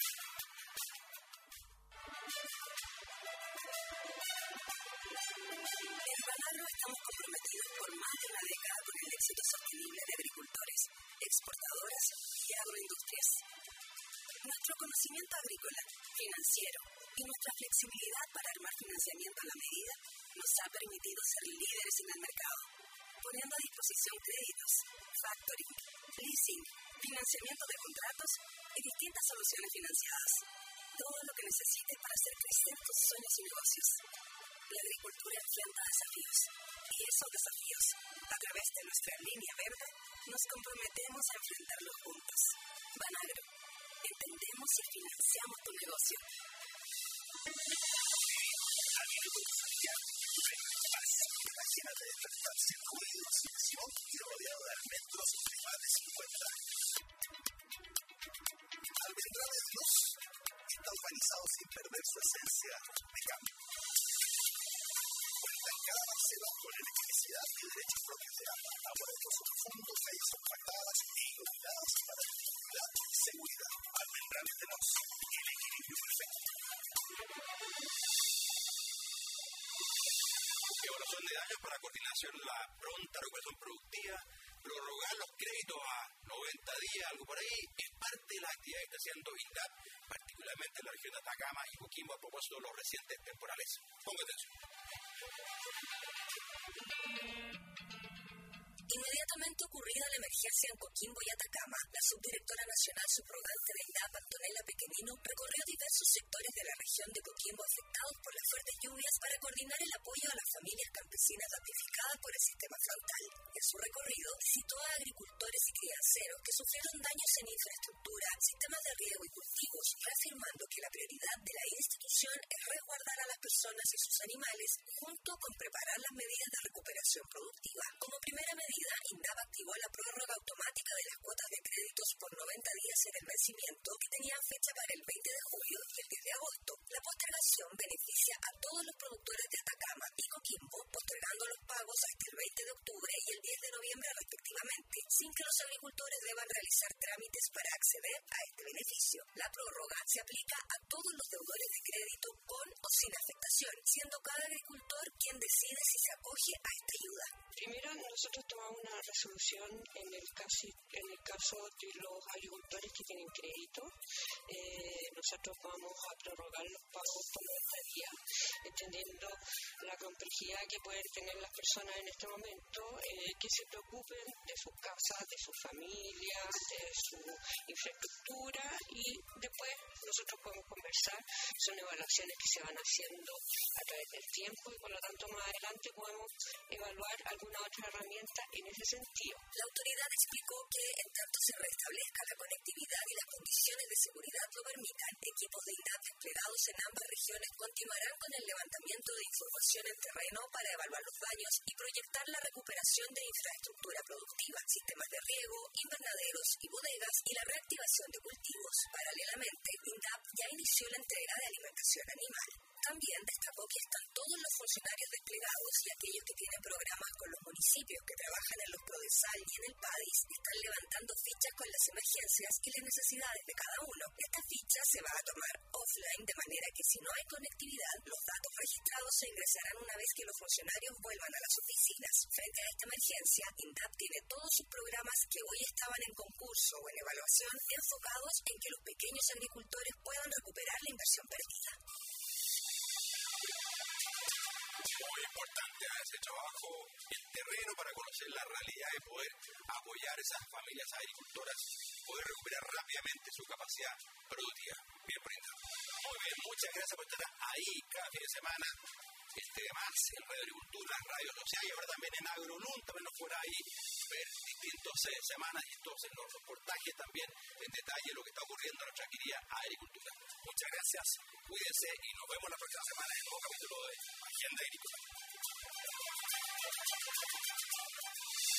En Banagro estamos comprometidos por más de una década con el éxito sostenible de agricultores, exportadoras y agroindustrias. Nuestro conocimiento agrícola, financiero y nuestra flexibilidad para armar financiamiento a la medida nos ha permitido ser líderes en el mercado, poniendo a disposición créditos, factoring, leasing, financiamiento de contratos y distintas soluciones financiadas. Todo lo que necesites para hacer crecer tus sueños y negocios. La agricultura enfrenta desafíos y esos desafíos, a través de nuestra línea verde, nos comprometemos a enfrentarlos juntos. Banagro, entendemos y financiamos tu negocio. Imagínate despertar sin ruido, sin smog y rodeado de almendros de más de 50 años. Almendrales Luz está urbanizado sin perder su esencia de cambio. Cuenta en cada parcela con electricidad y derechos propios de agua, agua de pozo profundo, calles compactadas e iluminadas para tranquilidad y seguridad. Almendrales de Luz, el equilibrio perfecto. Evaluación de daños para coordinación de la pronta recuperación productiva, prorrogar los créditos a 90 días, algo por ahí, es parte de la actividad que está haciendo INDAP, particularmente en la región de Atacama y Coquimbo a propósito de los recientes temporales. Ponga atención. Inmediatamente ocurrida la emergencia en Coquimbo y Atacama, la subdirectora nacional subrogante de INDAP, Antonella Pequenino, recorrió diversos sectores de la región de Coquimbo afectados por las fuertes lluvias para coordinar el apoyo a las familias campesinas damnificadas por el sistema frontal. En su recorrido, visitó a agricultores y crianceros que sufrieron daños en infraestructura, sistemas de riego y cultivos, reafirmando que la prioridad de la institución es resguardar a las personas y sus animales, junto con preparar las medidas de recuperación productiva. Como primera medida, INDAP activó la prórroga automática de las cuotas de créditos por 90 días en el vencimiento que tenían fecha para el 20 de julio y el 10 de agosto. La postergación beneficia a todos los productores de Atacama y Coquimbo, postergando los pagos hasta el 20 de octubre y el 10 de noviembre respectivamente, sin que los agricultores deban realizar trámites para acceder a este beneficio. La prórroga se aplica a todos los deudores de crédito con o sin afectación, siendo cada agricultor quien decide si se acoge a esta ayuda. Primero, nosotros tomamos una resolución en el caso de los agricultores que tienen crédito. Nosotros vamos a prorrogar los pagos por 90 días, entendiendo la complejidad que pueden tener las personas en este momento, que se preocupen de sus casas, de su familia, de su infraestructura, y después nosotros podemos conversar. Son evaluaciones que se van haciendo a través del tiempo y por lo tanto más adelante podemos evaluar alguna otra herramienta en ese sentido. La autoridad explicó que en tanto se restablezca la conectividad y las condiciones de seguridad lo permitan, equipos de INDAP desplegados en ambas regiones continuarán con el levantamiento de información en terreno para evaluar los daños y proyectar la recuperación de infraestructura productiva, sistemas de riego, invernaderos y bodegas y la reactivación de cultivos. Paralelamente, INDAP ya inició la entrega de alimentación animal. También destacó que están todos los funcionarios desplegados y aquellos que tienen programas con los municipios que trabajan en los Prodesal y en el PADIS están levantando fichas con las emergencias y las necesidades de cada uno. Esta ficha se va a tomar offline de manera que si no hay conectividad, los datos registrados se ingresarán una vez que los funcionarios vuelvan a las oficinas. Frente a esta emergencia, INDAP tiene todos sus programas que hoy estaban en concurso o en evaluación enfocados en que los pequeños agricultores puedan recuperar la inversión perdida. Muy importante ese trabajo en terreno para conocer la realidad y poder apoyar a esas familias agricultoras, poder recuperar rápidamente su capacidad productiva. Bien, Brenda. Muy bien, muchas gracias por estar ahí cada fin de semana. Más en Radio Agricultura, Radio Social y ahora también en AgroLun, también nos por ahí ver distintas semanas y entonces los reportajes también en detalle lo que está ocurriendo en nuestra querida agricultura. Muchas gracias, cuídense y nos vemos la próxima semana en un nuevo capítulo de Agenda Agrícola.